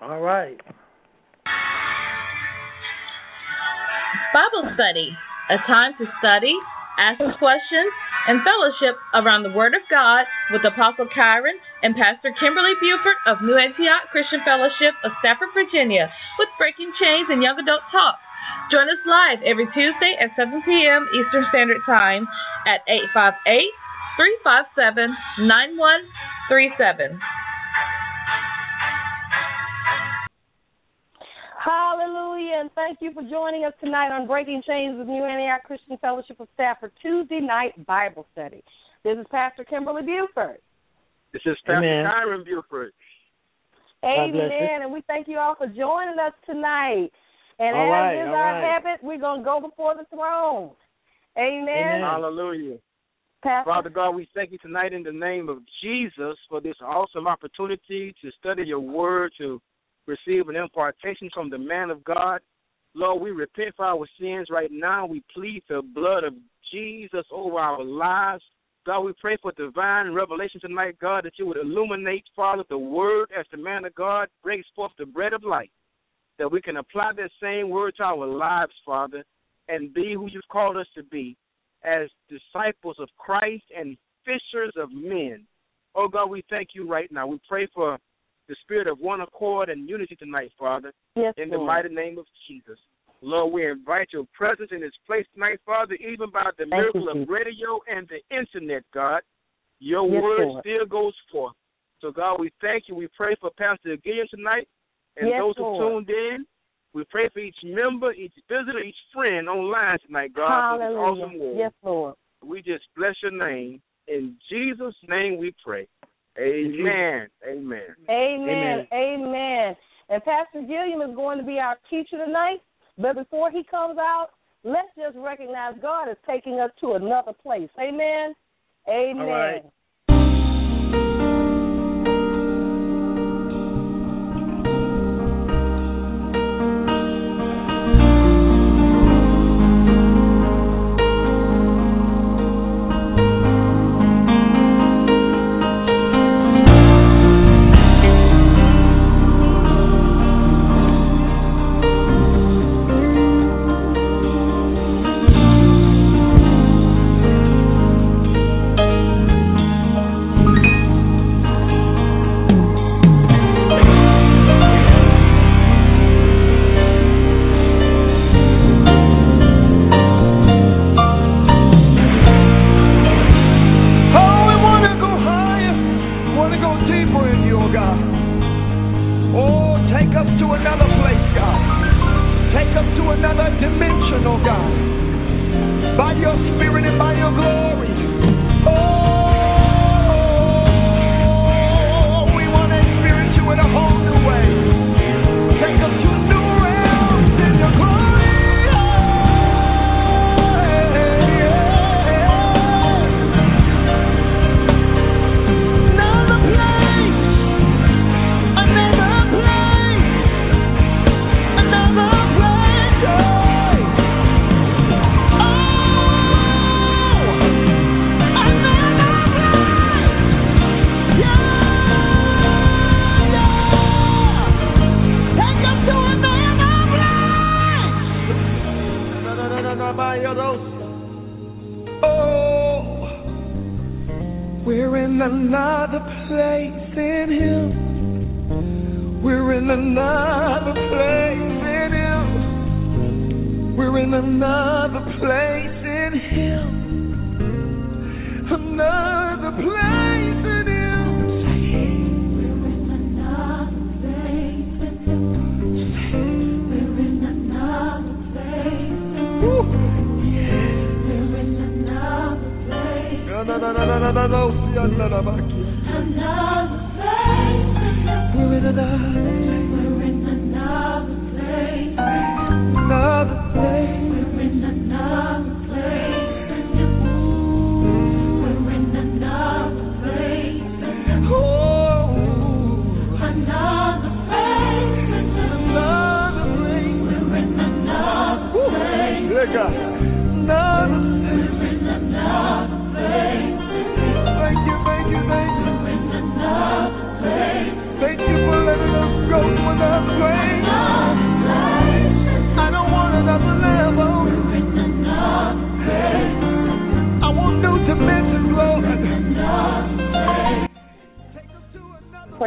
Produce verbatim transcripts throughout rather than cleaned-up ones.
All right. Bible study, a time to study, ask questions, and fellowship around the Word of God with Apostle Kyron and Pastor Kimberly Buford of New Antioch Christian Fellowship of Stafford, Virginia, with Breaking Chains and Young Adult Talk. Join us live every Tuesday at seven p.m. Eastern Standard Time at eight five eight, three five seven, nine one three seven. Hallelujah, and thank you for joining us tonight on Breaking Chains with New Antioch Christian Fellowship of Stafford Tuesday night Bible study. This is Pastor Kimberly Buford. This is Pastor Kyron Buford. Amen, and we thank you all for joining us tonight. And all as right, is all our right. habit, we're going to go before the throne. Amen. Amen. Hallelujah. Pastor. Father God, we thank you tonight in the name of Jesus for this awesome opportunity to study your word, to receive an impartation from the man of God. Lord, we repent for our sins right now. We plead the blood of Jesus over our lives. God, we pray for divine revelation tonight, God, that you would illuminate, Father, the word as the man of God brings forth the bread of life, that we can apply that same word to our lives, Father, and be who you've called us to be as disciples of Christ and fishers of men. Oh, God, we thank you right now. We pray for the spirit of one accord and unity tonight, Father, yes, in Lord. the mighty name of Jesus. Lord, we invite your presence in this place tonight, Father, even by the Thank miracle you, of Jesus. radio and the internet, God. Your Yes, word Lord. still goes forth. So, God, we thank you. We pray for Pastor Gideon tonight and Yes, those who Lord. tuned in. We pray for each member, each visitor, each friend online tonight, God, for this Hallelujah. awesome word. Yes, Lord. We just bless your name. In Jesus' name we pray. Amen. Amen. Amen. Amen. And Pastor Gilliam is going to be our teacher tonight. But before he comes out, let's just recognize God is taking us to another place. Amen. Amen. All right. Thank you, thank you, thank you.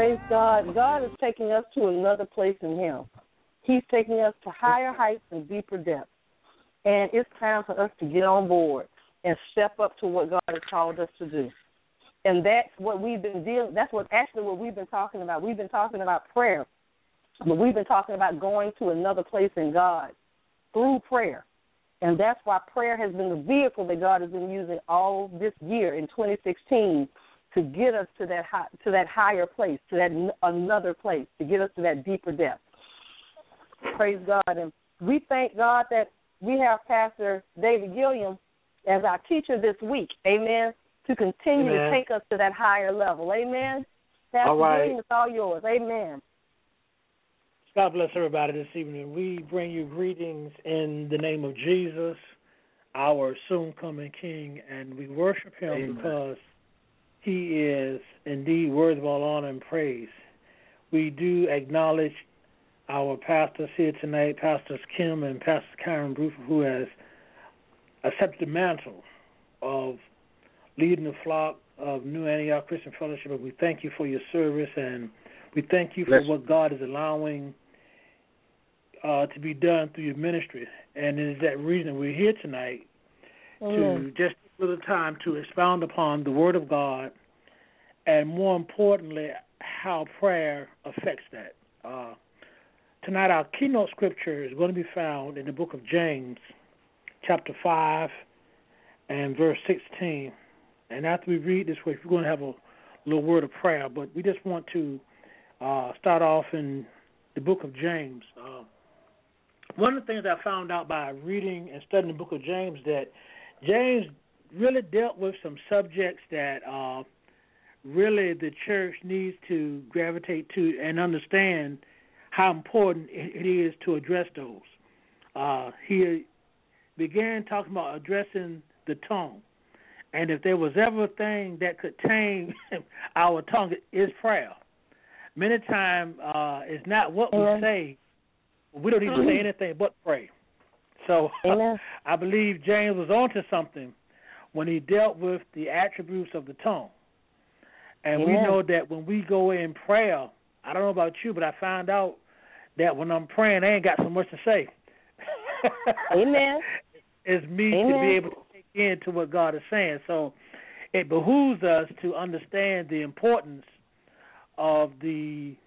Praise God. God is taking us to another place in Him. He's taking us to higher heights and deeper depths. And it's time for us to get on board and step up to what God has called us to do. And that's what we've been dealing, that's what actually what we've been talking about. We've been talking about prayer, but we've been talking about going to another place in God through prayer. And that's why prayer has been the vehicle that God has been using all this year in twenty sixteen to get us to that high, to that higher place, to that n- another place, to get us to that deeper depth. Praise God. And we thank God that we have Pastor David Gilliam as our teacher this week, amen, to continue Amen. to take us to that higher level, amen. Pastor All right. Gilliam, it's all yours, amen. God bless everybody this evening. We bring you greetings in the name of Jesus, our soon-coming King, and we worship Him Amen. Because He is indeed worthy of all honor and praise. We do acknowledge our pastors here tonight, Pastors Kim and Pastor Karen Bruford, who has accepted the mantle of leading the flock of New Antioch Christian Fellowship. And we thank you for your service, and we thank you for what God is allowing uh, to be done through your ministry. And it is that reason we're here tonight Amen. to just take a little time to expound upon the Word of God, and more importantly, how prayer affects that. Uh, tonight our keynote scripture is going to be found in the book of James, chapter five and verse sixteen. And after we read this, we're going to have a little word of prayer, but we just want to uh, start off in the book of James. Uh, one of the things I found out by reading and studying the book of James, that James really dealt with some subjects that uh, really the church needs to gravitate to and understand how important it is to address those. Uh, he began talking about addressing the tongue. And if there was ever a thing that could tame our tongue, it's prayer. Many times uh, it's not what we Amen. say. We don't even say anything but pray. So Amen. I believe James was onto something when he dealt with the attributes of the tongue. And Amen. we know that when we go in prayer, I don't know about you, but I found out that when I'm praying, I ain't got so much to say. Amen. It's me Amen. to be able to take into what God is saying. So it behooves us to understand the importance of the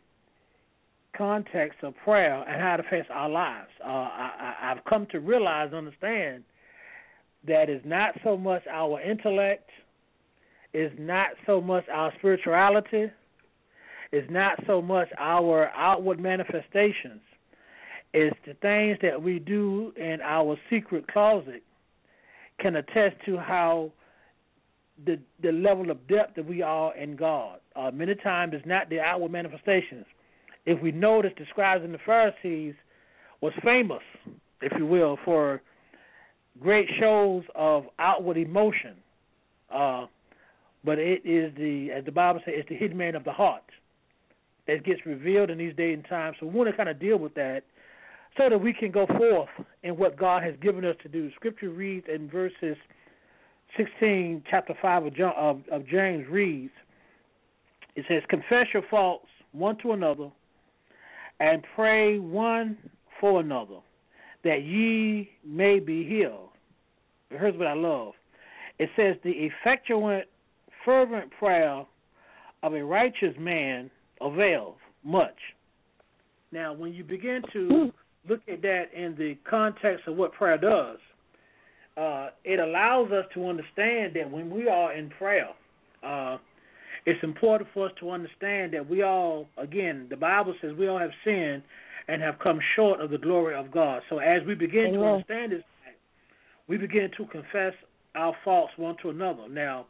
context of prayer and how it affects our lives. Uh, I, I, I've come to realize and understand that it's not so much our intellect, it's not so much our spirituality, it's not so much our outward manifestations. It's the things that we do in our secret closet can attest to how the the level of depth that we are in God. Uh, many times it's not the outward manifestations. If we notice, the scribes and the Pharisees was famous, if you will, for great shows of outward emotion. Uh, but it is the, as the Bible says, it's the hidden man of the heart that gets revealed in these days and times. So we want to kind of deal with that so that we can go forth in what God has given us to do. Scripture reads in verses sixteen, chapter five of, John, of, of James reads, it says, confess your faults one to another and pray one for another, that ye may be healed. Here's what I love. It says, the effectual, fervent prayer of a righteous man avails much. Now, when you begin to look at that in the context of what prayer does, uh, it allows us to understand that when we are in prayer, uh, it's important for us to understand that we all, again, the Bible says we all have sinned and have come short of the glory of God. So as we begin Amen. To understand this, we begin to confess our faults one to another. Now,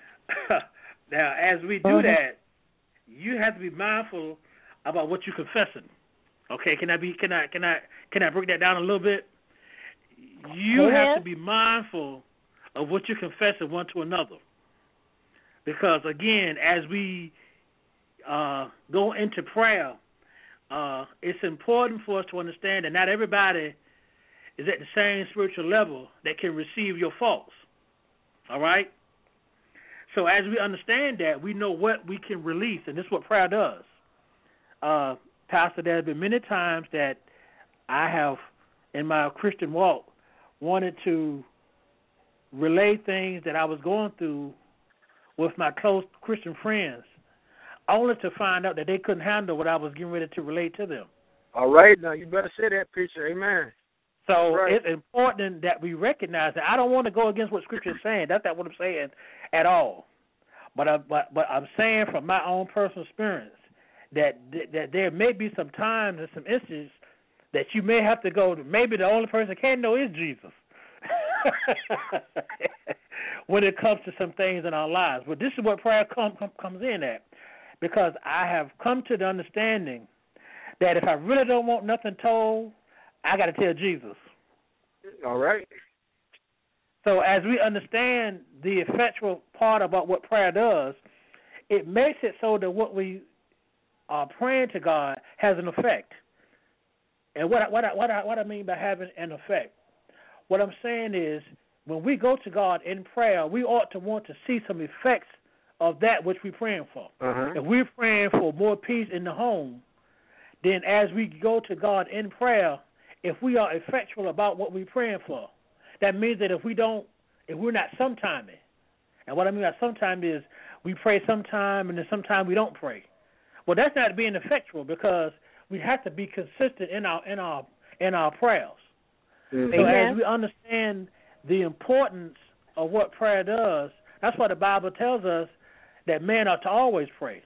now as we do that, you have to be mindful about what you're confessing. Okay, can I be? Can I? Can I? Can I break that down a little bit? You Amen. Have to be mindful of what you're confessing one to another, because again, as we uh, go into prayer, uh, it's important for us to understand that not everybody is at the same spiritual level that can receive your faults. All right. So as we understand that, we know what we can release, and this is what prayer does. uh, Pastor, there have been many times that I have, in my Christian walk, wanted to relay things that I was going through with my close Christian friends, only to find out that they couldn't handle what I was getting ready to relate to them. All right, now you better say that, preacher. Amen. So right. It's important that we recognize that. I don't want to go against what Scripture is saying. That's not what I'm saying at all. But I, but but I'm saying from my own personal experience that that there may be some times and some instances that you may have to go to, maybe the only person that can know is Jesus when it comes to some things in our lives. But this is what prayer come, come, comes in at, because I have come to the understanding that if I really don't want nothing told, I got to tell Jesus. All right. So as we understand the effectual part about what prayer does, it makes it so that what we are praying to God has an effect. And what I, what I, what I, what I mean by having an effect, what I'm saying is when we go to God in prayer, we ought to want to see some effects of that which we're praying for. Uh-huh. If we're praying for more peace in the home, then as we go to God in prayer, if we are effectual about what we're praying for, that means that if we don't, if we're not sometiming, and what I mean by sometime is we pray sometime and then sometime we don't pray. Well, that's not being effectual, because we have to be consistent in our in our in our prayers. Mm-hmm. So as we understand the importance of what prayer does, that's why the Bible tells us that man ought to always pray.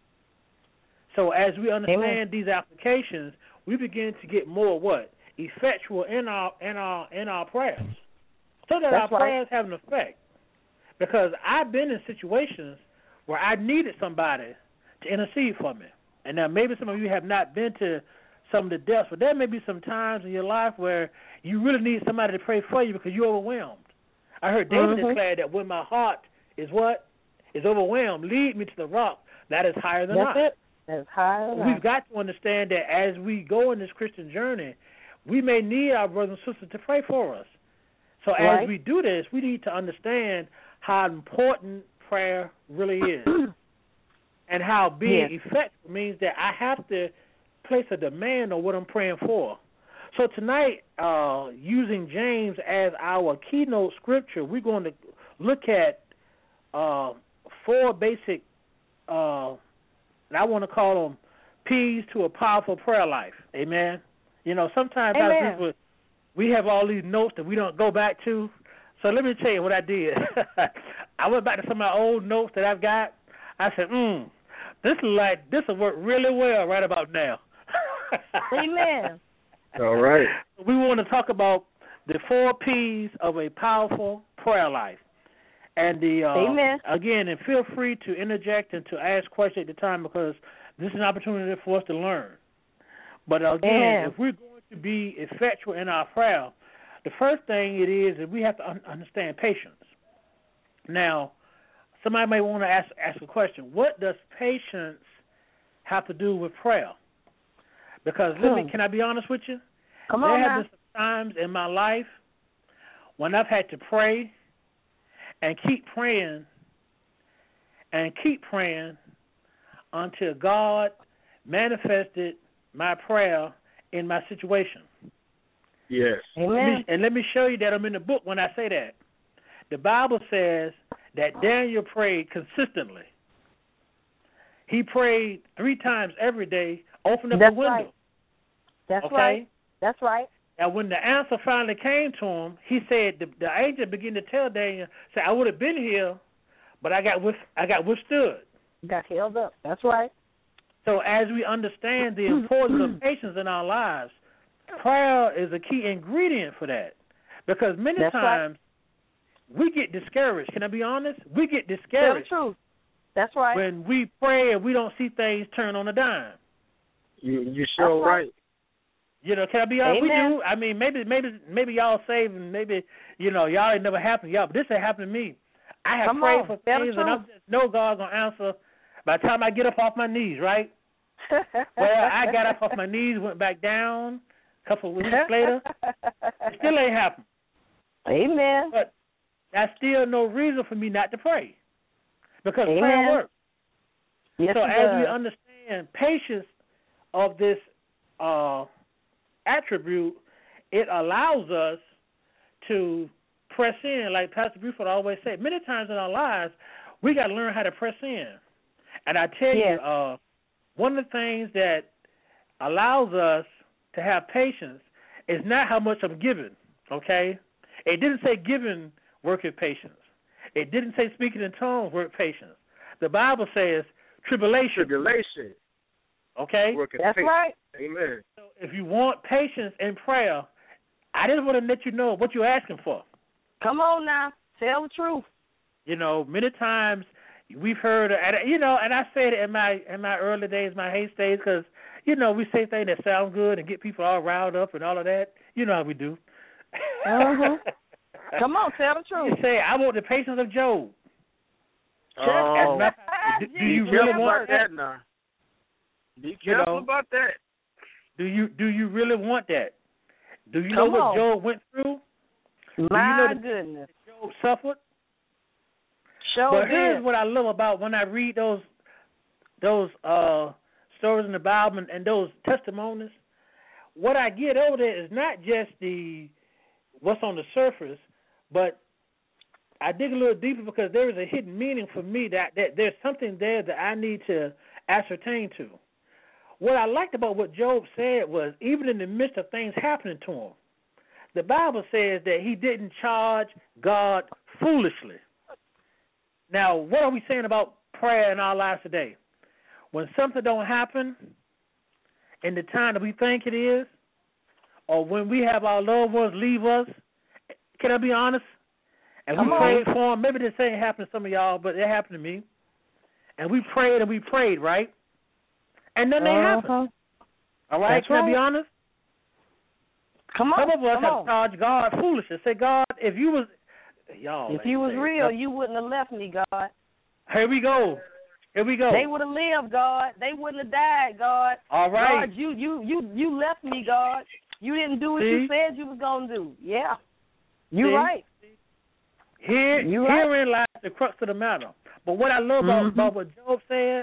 So as we understand Amen. These applications, we begin to get more what? Effectual in our in our in our prayers. So that That's our right. prayers have an effect. Because I've been in situations where I needed somebody to intercede for me. And now maybe some of you have not been to some of the depths, but there may be some times in your life where you really need somebody to pray for you because you're overwhelmed. I heard David mm-hmm. declare that when my heart is what? Is overwhelmed, lead me to the rock that is higher than That's I. it. That's higher than We've got to understand that as we go in this Christian journey, we may need our brothers and sisters to pray for us. So right. as we do this, we need to understand how important prayer really is. And how being yes. effective means that I have to place a demand on what I'm praying for. So tonight, uh, using James as our keynote scripture, we're going to look at uh, four basic, uh, and I want to call them P's to a powerful prayer life. Amen? You know, sometimes Amen. people, we have all these notes that we don't go back to. So let me tell you what I did. I went back to some of my old notes that I've got. I said, hmm. This is like this will work really well right about now. Amen. All right. We want to talk about the four P's of a powerful prayer life. And the uh, Amen. Again, and feel free to interject and to ask questions at the time, because this is an opportunity for us to learn. But again, Amen. if we're going to be effectual in our prayer, the first thing it is that we have to un- understand patience. Now, somebody may want to ask ask a question. What does patience have to do with prayer? Because let me, can I be honest with you? Come there on have now. been some times in my life when I've had to pray and keep praying and keep praying until God manifested my prayer in my situation. Yes. Amen. Let me, and let me show you that I'm in the book when I say that. The Bible says that Daniel prayed consistently. He prayed three times every day, opened up That's the window. Right. That's okay? right. That's right. And when the answer finally came to him, he said, the, the angel began to tell Daniel, say, I would have been here, but I got with, I got withstood. Got held up. That's right. So as we understand the importance of patience in our lives, prayer is a key ingredient for that. Because many That's times right. we get discouraged. Can I be honest? We get discouraged. That's true. That's right. When we pray and we don't see things turn on a dime. You you sure right. right. You know, can I be honest? Amen. We do. I mean, maybe maybe maybe y'all saved and maybe, you know, y'all ain't never happened to y'all, but this ain't happened to me. I have Come prayed on. for Tell things the and I truth. just know God's going to answer by the time I get up off my knees, right? Well, I got up off my knees, went back down a couple of weeks later. It still ain't happened. Amen. But that's still no reason for me not to pray. Because Amen. prayer works. Yes, so it as does. we understand, patience of this uh, attribute, it allows us to press in, like Pastor Buford always said. Many times in our lives, we got to learn how to press in. And I tell yes. you, uh, one of the things that allows us to have patience is not how much I'm giving, okay? It didn't say giving work with patience. It didn't say speaking in tongues work patience. The Bible says tribulation. Tribulation. Okay? That's patience. Right. Amen. So if you want patience in prayer, I just want to let you know what you're asking for. Come on now. Tell the truth. You know, many times we've heard, and you know, and I said it in my in my early days, my haste days, because you know we say things that sound good and get people all riled up and all of that. You know how we do. Uh-huh. Come on, tell the truth. You say, I want the patience of Job. Oh, do, do you really want that? that now? Be careful you know, about that. Do you do you really want that? Do you Come know what on. Job went through? My do you know that goodness. Job suffered? Sure but did. here's what I love about when I read those those uh, stories in the Bible and, and those testimonies. What I get over there is not just the what's on the surface, but I dig a little deeper because there is a hidden meaning for me that, that there's something there that I need to ascertain to. What I liked about what Job said was even in the midst of things happening to him, the Bible says that he didn't charge God foolishly. Now, what are we saying about prayer in our lives today? When something don't happen in the time that we think it is, or when we have our loved ones leave us, can I be honest? And Come we on. prayed for them. Maybe this ain't happened to some of y'all, but it happened to me. And we prayed and we prayed, right? And nothing uh-huh. happened. All right? That's can right. I be honest? Come on. Some of us Come have on. charged God foolishly. Say, God, if you was, y'all. If you was real, you wouldn't have left me, God. Here we go. Here we go. They would have lived, God. They wouldn't have died, God. All right. God, you you you you left me, God. You didn't do what See? you said you was gonna do. Yeah. You See? right. Here, you right. Herein lies the crux of the matter. But what I love about, Mm-hmm. about what Job said,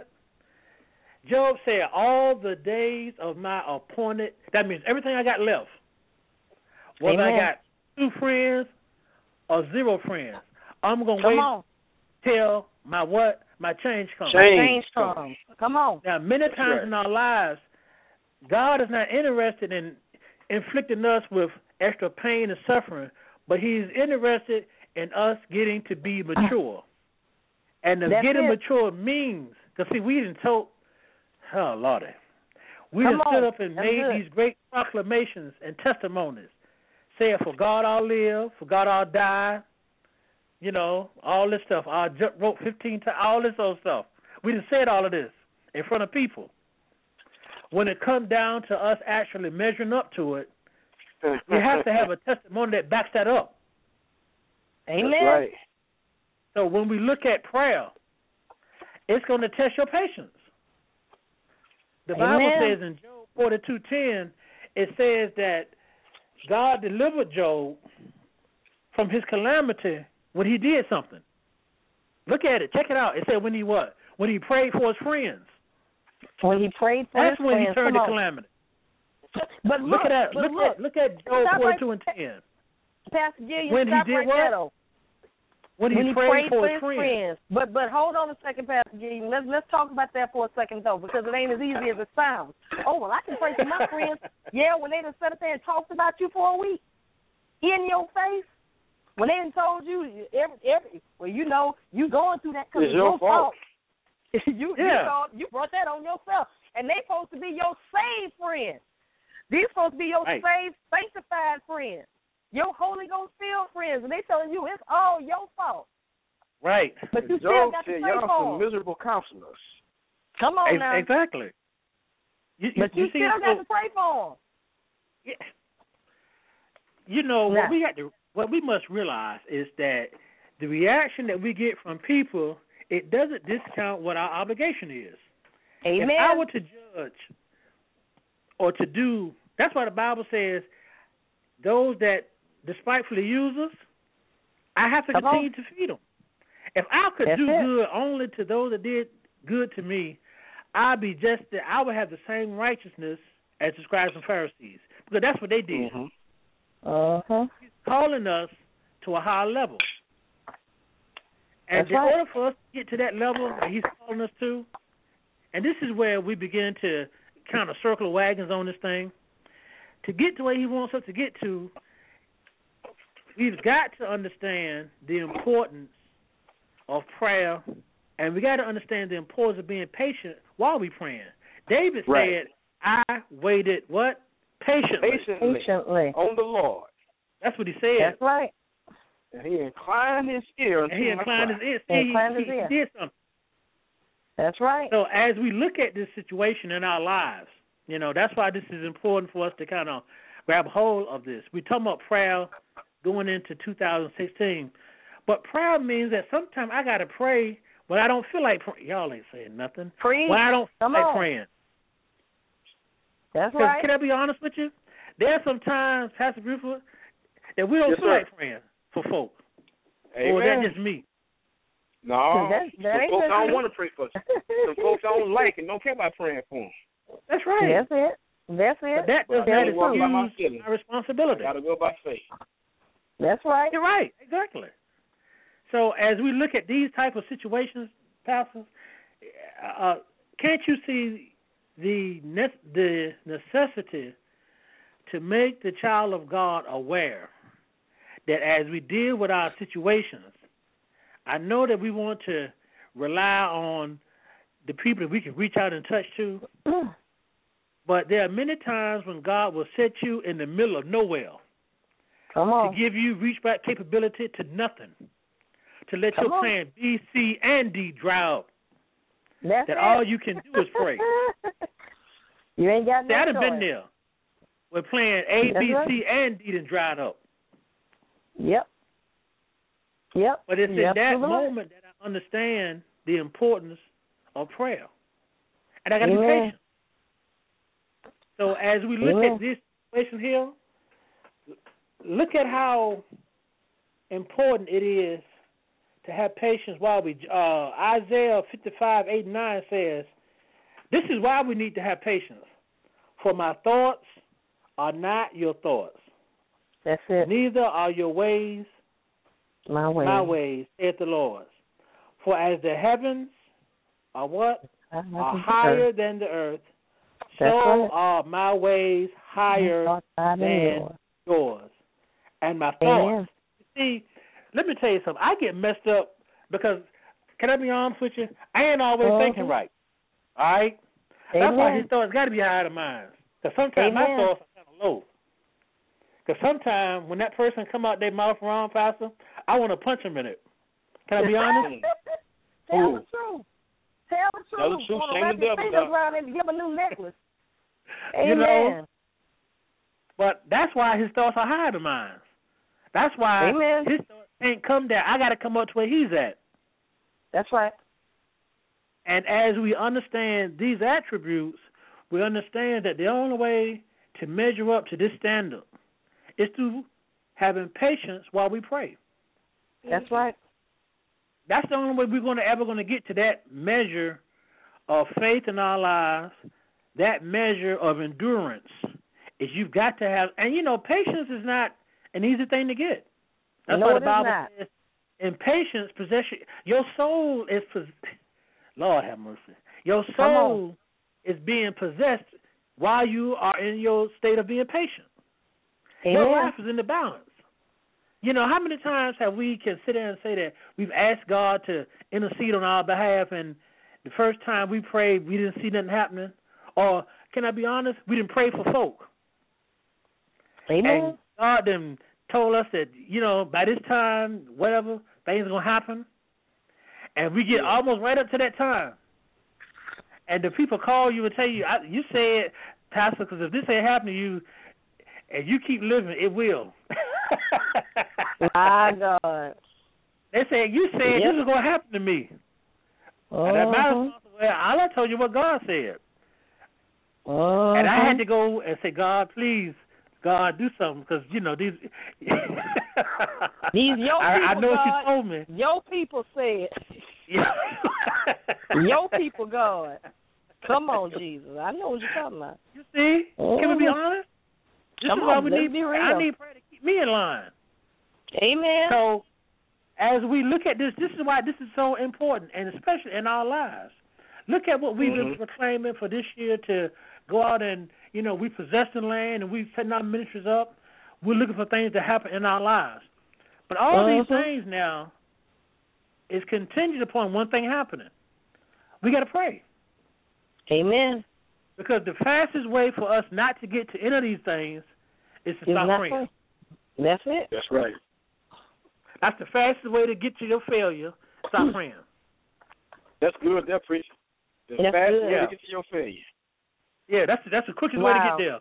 Job said, all the days of my appointed, that means everything I got left, whether Amen. I got two friends or zero friends, I'm going to Come wait on. till my what? My change comes. Change, change comes. Come on. Now, many That's times right. in our lives, God is not interested in inflicting us with extra pain and suffering, but He's interested in us getting to be mature. And the That's getting it. mature means, because see, we didn't told, oh, Lordy, we Come done on. stood up and That's made good. these great proclamations and testimonies, saying, for God I'll live, for God I'll die, you know, all this stuff. I wrote fifteen times, all this old stuff. We done said all of this in front of people. When it comes down to us actually measuring up to it, you have to have a testimony that backs that up. Amen. That's right. So when we look at prayer, it's going to test your patience. The Bible Amen. says in Job forty-two ten, it says that God delivered Job from his calamity when he did something. Look at it. Check it out. It said when he what? When he prayed for his friends. When he prayed for That's his when friends. he turned Come the on. calamity. But Look, look, at that. but Look, look, at look at Job Stop forty-two right, and ten. Pastor Gillian, When he stop did right what? there, though. When he, when he prayed, prayed for for his his friends. friends. But but hold on a second, Pastor Gillian. Let's let's talk about that for a second though, because it ain't as easy as it sounds. Oh well, I can pray for my friends. Yeah, when they done sat up there and talked about you for a week, in your face. When they done told you every every well, you know you going through that because It's it's your your fault. fault. you Yeah. you, thought, you brought that on yourself, and they supposed to be your saved friends. These supposed to be your Right. saved, sanctified friends, your Holy Ghost filled friends, and they telling you it's all your fault. Right. But you still Job got to said, pray y'all for some them. miserable counselors. Come on Ex- now. Exactly. You, you, But you, you see, still so, got to pray for them. yeah. You know Now. what we got to, what we must realize is that the reaction that we get from people, it doesn't discount what our obligation is. Amen. If I were to judge or to do, that's why the Bible says, those that despitefully use us, I have to Come continue on. to feed them. If I could That's do it. good only to those that did good to me, I'll be just that I will have the same righteousness as the scribes and Pharisees, because that's what they did. Mm-hmm. Uh-huh. He's calling us to a higher level. And That's in right. order for us to get to that level that he's calling us to, and this is where we begin to kind of circle wagons on this thing, to get to where he wants us to get to, we've got to understand the importance of prayer, and we got to understand the importance of being patient while we praying. David Right. said, I waited, what? Patiently. Patiently. Patiently. On the Lord. That's what he said. That's right. And he inclined his ear unto And he my inclined cry. his ear. He See, inclined he, his he, ear. he did something. That's right. So as we look at this situation in our lives, you know, that's why this is important for us to kind of grab hold of this. We're talking about prayer going into two thousand sixteen. But prayer means that sometimes I got to pray when I don't feel like praying. Y'all ain't saying nothing. Preach. When I don't feel Come like on. praying. That's 'Cause right. can I be honest with you? There are some times, Pastor Buford, that we don't Yes, feel sir. like praying for folk. Amen. Or is that just me? No, That- that some ain't folks just don't me. want to pray for you. Some folks don't like and don't care about praying for them. That's right. That's it. That's it. But that does But I not gotta walk by my excuse feelings. my I responsibility. got to go by faith. That's right. You're right, exactly. So as we look at these type of situations, Pastor, uh, can't you see the ne- the necessity to make the child of God aware that as we deal with our situations, I know that we want to rely on the people that we can reach out and touch to, but there are many times when God will set you in the middle of nowhere Come to on. give you reach back capability to nothing, to let Come your on. plan B, C, and D dry up. That's That it. all you can do is pray. You ain't got See, no I done choice. been there. Where plan A, That's B, right. C, and D done dried up. Yep. Yep. But it's Yep. in that Absolutely. moment that I understand the importance of prayer. And I got to be Amen. patient. So as we look Amen. at this situation here, look at how important it is to have patience while we, uh, Isaiah fifty-five, eight and nine says, this is why we need to have patience. For my thoughts are not your thoughts. That's it. Neither are your ways My way. my ways, saith the Lord. For as the heavens are what? Are higher than the earth, so That's right. are my ways higher than than yours. yours. And my Amen. thoughts. See, let me tell you something. I get messed up because, can I be honest with you? I ain't always Uh-huh. thinking right. All right? That's Amen. why his thoughts got to be higher than mine. Because sometimes my Amen. thoughts are kind of low. Because sometimes when that person come out their mouth wrong, Pastor, I want to punch them in it. Can I be honest? Tell Ooh. the truth. Tell the truth. Tell the truth, Wanna shame wrap the your devil, fingers dog. around and give him a new necklace. You Amen. know? But that's why his thoughts are higher than mine. That's why Amen. his thoughts can't come there. I got to come up to where he's at. That's right. And as we understand these attributes, we understand that the only way to measure up to this standard is through having patience while we pray. That's right. That's the only way we're going to ever going to get to that measure of faith in our lives, that measure of endurance. Is you've got to have, and you know, patience is not an easy thing to get. That's No, why it the is Bible not. says, in patience, possession. Your soul is, pos- Lord have mercy. Your Come on. soul is being possessed while you are in your state of being patient. Your Amen. life is in the balance. You know, how many times have we can sit there and say that we've asked God to intercede on our behalf, and the first time we prayed, we didn't see nothing happening? Or, can I be honest, we didn't pray for folk. Amen. And God then told us that, you know, by this time, whatever, things are going to happen. And we get Yeah. almost right up to that time. And the people call you and tell you, I, you said, Pastor, because if this ain't happening to you, and you keep living, it will. My God. They said, you said Yep. this is going to happen to me. And that matter, Uh-huh. well, all I told you what God said. Uh-huh. And I had to go and say, God, please, God, do something, because, you know, these... These your I, I people, know what you God. told me. Your people said. Yeah. Your people, God. Come on, Jesus. I know what you're talking about. You see? Mm-hmm. Can we be honest? This Come is why on, we let's need be real. I need prayer to keep me in line. Amen. So as we look at this, this is why this is so important, and especially in our lives. Look at what we've mm-hmm. been proclaiming for this year to go out and, you know, we possess the land and we're setting our ministries up. We're looking for things to happen in our lives. But all mm-hmm. these things now is contingent upon one thing happening. We got to pray. Amen. Because the fastest way for us not to get to any of these things is to It's stop not praying. praying. That's it. That's right. That's the fastest way to get to your failure. Stop praying. That's good. That's preaching. The That's fastest good. way to get to your failure. Yeah, that's that's the quickest wow. way to get there.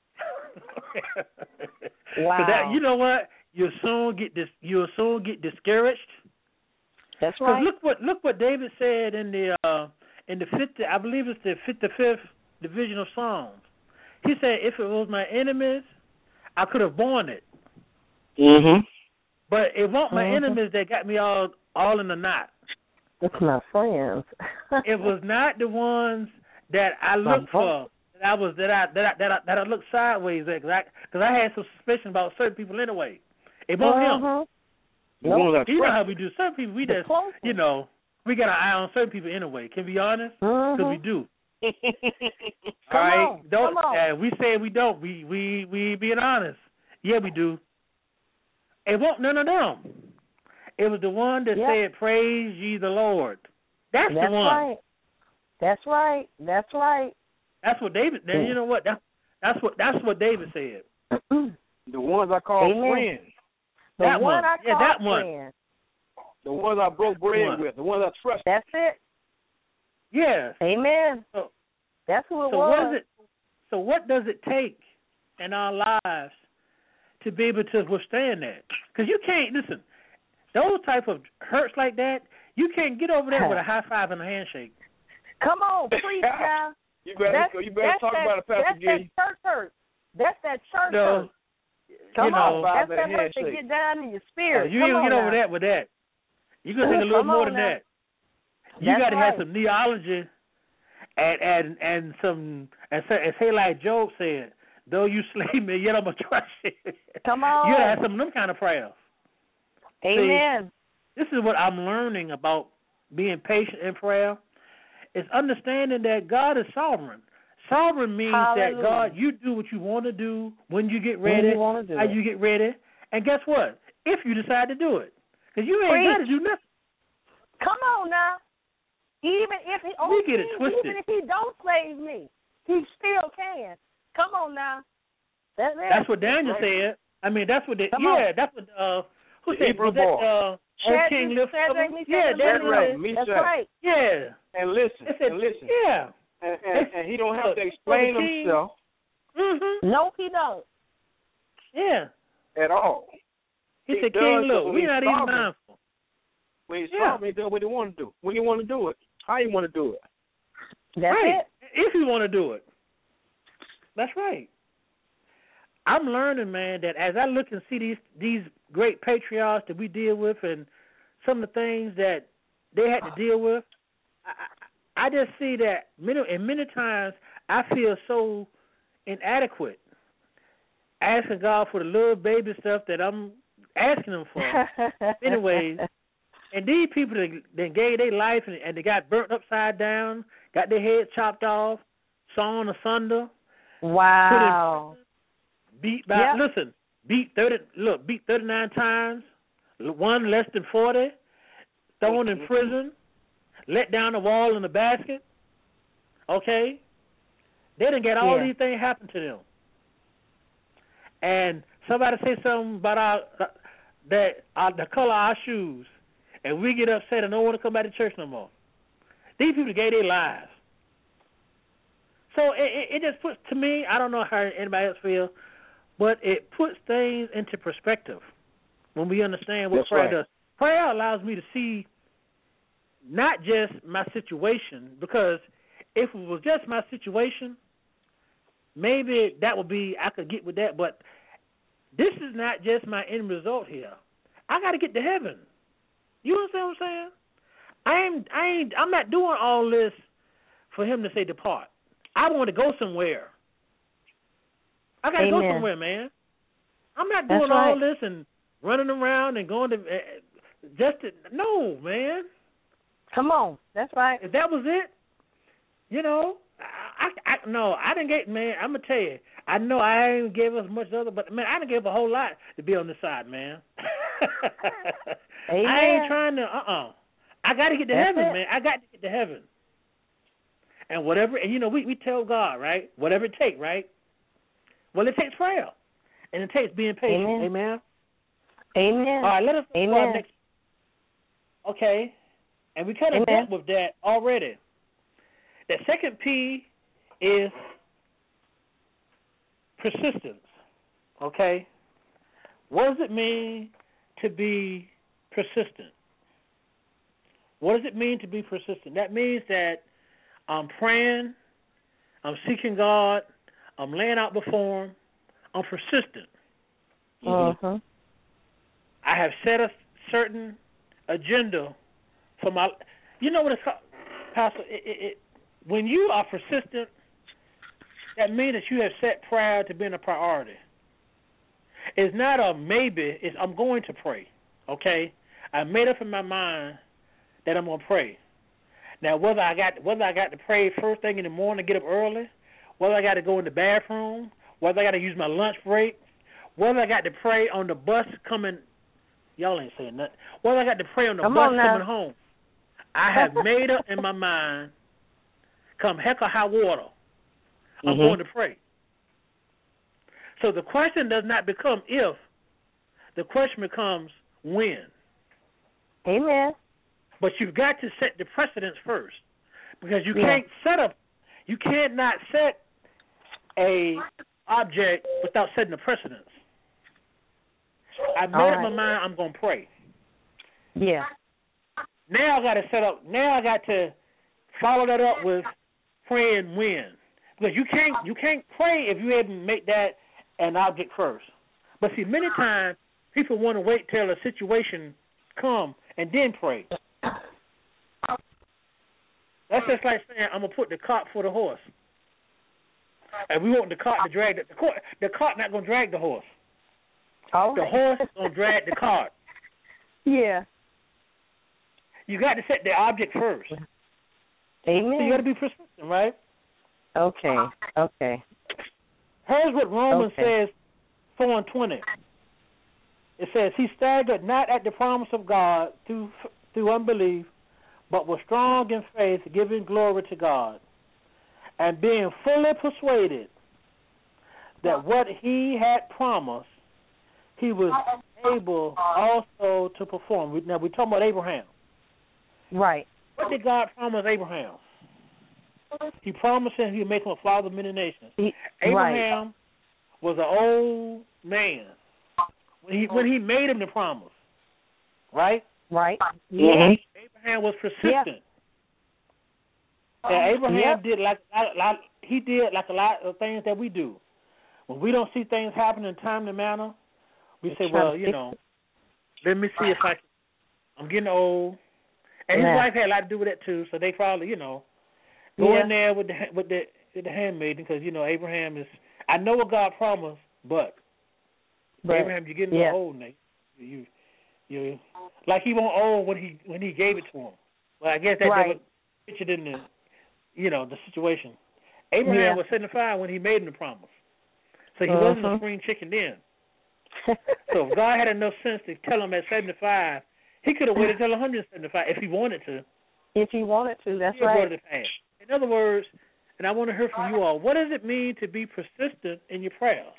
Wow. That, you know what? You'll soon get this. You'll soon get discouraged. That's right. Look what look what David said in the uh, in the fifty. I believe it's the fifty-fifth division of Psalms. He said, "If it was my enemies, I could have borne it. Mm-hmm. But it wasn't my mm-hmm. enemies that got me all all in the knot. It's my friends. It was not the ones that I looked for. That I was that I that I that I, that I looked sideways at, because I, cause I had some suspicion about certain people anyway. It wasn't uh-huh. him. Nope. You know how we do. Certain people, we just, you know, we got our eye on certain people anyway. Can we be honest? Because uh-huh. we do. Come All right, on, don't. come on. Uh, we say we don't. We we we being honest. Yeah, we do. It wasn't none of them. It was the one that yep. said, "Praise ye the Lord." That's, That's the one. right. That's right. That's right. That's what David. Then you know what? That, that's what that's what David said. The ones I call Amen. friends. The that one one. I yeah, call that one. friend. The ones I broke bread one. with. The ones I trust. That's it. Yes. Amen. So, That's who it so was. what is it? So what does it take in our lives to be able to withstand that? Because you can't listen. Those type of hurts like that, you can't get over that with a high five and a handshake. Come on, preach now. You better, that's, you better talk that, about it, Pastor That's Gilliam. that church hurt. That's that church No, hurt. Come you know, on, that's that hurt handshake. to get down in your spirit. Uh, you Come ain't on gonna get over now. that with that. You gonna take a little Come more on than now. that. You That's got to right. have some neology, and and and some and say, and say like Job said, "Though you slay me, yet I'm gonna trust you." Come on. You gotta have some of them kind of prayers. Amen. See, this is what I'm learning about being patient in prayer. It's understanding that God is sovereign. Sovereign means Hallelujah. that God, you do what you want to do when you get When ready, you wanna do how it. you get ready, and guess what? If you decide to do it, because you ain't got to do nothing. Come on now. Even if he We get it even twisted. if he don't save me, he still can. Come on now. That's, That's what Daniel said. I mean, that's what they, Come yeah, on. that's what uh, who The said Hebrew was that boy. uh, old Shadrach, King lift Shadrach, Meshach, yeah, and Daniel right. Abednego. Me That's Shadrach. right. yeah. And listen, They said, and listen. yeah. And, and, and he don't have to Look, explain the king- himself Mhm. No, he don't. Yeah. at all. He, He said, does King, it look, when we're he's not even sovereign. mindful. When he's Yeah. sovereign, he does what he want to do. When he want to do it, how he want to do it. That's right. it. If you want to do it. That's right. I'm learning, man, that as I look and see these these great patriarchs that we deal with and some of the things that they had to deal with, I, I just see that many, and many times I feel so inadequate asking God for the little baby stuff that I'm asking him for. Anyways, and these people that, that gave their life and, and they got burnt upside down, got their head chopped off, sawn asunder, Wow. beat by, Yep. listen, beat thirty, look, beat thirty-nine times, one less than forty, thrown in prison, let down the wall in the basket. Okay, they done get all Yeah. these things happen to them. And somebody say something about our that uh, the color of our shoes, and we get upset and don't want to come back to church no more. These people gave their lives. So it, it, it just puts, to me, I don't know how anybody else feels, but it puts things into perspective when we understand what That's prayer right. does. Prayer allows me to see not just my situation, because if it was just my situation, maybe that would be, I could get with that, but this is not just my end result here. I got to get to heaven. You understand what I'm saying? I ain't, I ain't, I'm not doing all this for him to say depart. I want to go somewhere. I got to go somewhere, man. I'm not doing That's right. all this and running around and going to uh, just to, no, man. Come on. That's right. If that was it, you know, I, I, I no, I didn't get, man, I'm going to tell you, I know I ain't gave us much other, but, man, I didn't give a whole lot to be on this side, man. Amen. I ain't trying to, uh-uh. I got to get to That's heaven, it. man. I got to get to heaven. And whatever, and, you know, we, we tell God, right, whatever it takes, right? Well, it takes prayer. And it takes being patient. Amen. Amen. Amen. All right, let us go Amen. to our next. Okay. And we kind of Amen. dealt with that already. The second P is persistence. Okay? What does it mean to be persistent? What does it mean to be persistent? That means that I'm praying, I'm seeking God, I'm laying out before Him, I'm persistent. Uh-huh. I have set a certain agenda for my. You know what it's called, Pastor? It, it, it, when you are persistent, that means that you have set prayer to being a priority. It's not a maybe. It's I'm going to pray. Okay, I made up in my mind that I'm going to pray. Now, whether I got whether I got to pray first thing in the morning, get up early, whether I got to go in the bathroom, whether I got to use my lunch break, whether I got to pray on the bus coming, y'all ain't saying nothing. Whether I got to pray on the Come bus on now. coming home, I have made up in my mind, come heck or high water, I'm Mhm. going to pray. So the question does not become if, the question becomes when. Amen. But you've got to set the precedence first, because you Yeah. can't set up, you can't not set a object without setting the precedence. I made All up my right. mind I'm going to pray. Yeah. Now I got to set up. Now I got to follow that up with praying when, because you can't you can't pray if you haven't made that an object first. But see, many times people want to wait till a situation come and then pray. That's just like saying I'm gonna put the cart for the horse, and we want the cart to drag the the cart. The cart not gonna drag the horse. All The right. horse is gonna drag the cart. Yeah. You got to set the object first. Amen. So you got to be persistent, right? Okay. Okay. Here's what Romans Okay. says, four and twenty. It says, "He staggered not at the promise of God through through unbelief, but was strong in faith, giving glory to God, and being fully persuaded that what he had promised, he was able also to perform." We- Now, we're talking about Abraham. Right. What did God promise Abraham? He promised him he would make him a father of many nations. He, Abraham was an old man when he when he made him the promise, right? Right. Right. Yeah. Yeah. Abraham was persistent. And Abraham Yep. did like a lot, he did like a lot of things that we do. When we don't see things happen in timely manner, we say, Try to "Well, you fix know, let me see if I can." I'm getting old, and his Yeah. wife had a lot to do with it too. So they probably, you know, go Yeah. in there with the with the with the handmaiden, because you know Abraham is. I know what God promised, but, But, Abraham, you're getting yeah. old, Nate. You, you, like he wasn't old when he when he gave it to him. Well, I guess that Right. never pictured in the, you know, the situation. Abraham Yeah. was seventy-five when he made him the promise, so he Uh-huh. wasn't a spring chicken then. So if God had enough sense to tell him at seventy-five, he could have waited till one hundred seventy-five if he wanted to. If you wanted to, that's He brought right. it to pass. In other words, and I want to hear from you all, what does it mean to be persistent in your prayers?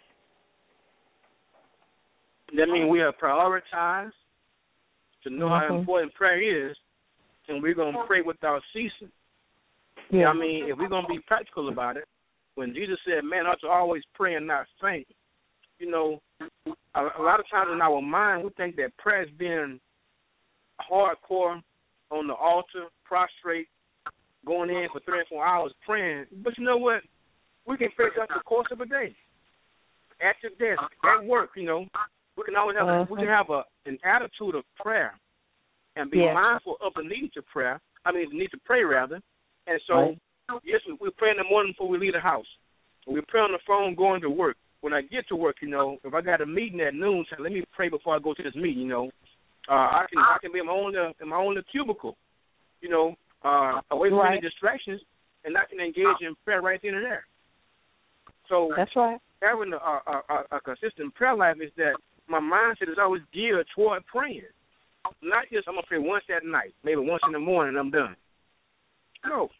That means we have prioritized to know how Mhm. important prayer is, and we're going to pray without ceasing. Yeah. I mean, if we're going to be practical about it, when Jesus said, man ought to always pray and not faint, you know, a, a lot of times in our mind, we think that prayer is being hardcore on the altar, prostrate, going in for three or four hours praying. But you know what? We can pray throughout the course of a day. At your desk, at work, you know. We can always have, Uh-huh. we can have a, an attitude of prayer and be Yeah. mindful of the need to prayer. I mean, the need to pray, rather. And so Right. Yes, we, we pray in the morning before we leave the house. We pray on the phone going to work. When I get to work, you know, if I got a meeting at noon, so let me pray before I go to this meeting. You know, uh, I can I can be in my own uh, in my own cubicle, you know, uh, away from right. any distractions, and I can engage in prayer right then and there. So that's right. Having a, a, a, a consistent prayer life is that my mindset is always geared toward praying. Not just I'm gonna pray once at night, maybe once in the morning, and I'm done. No.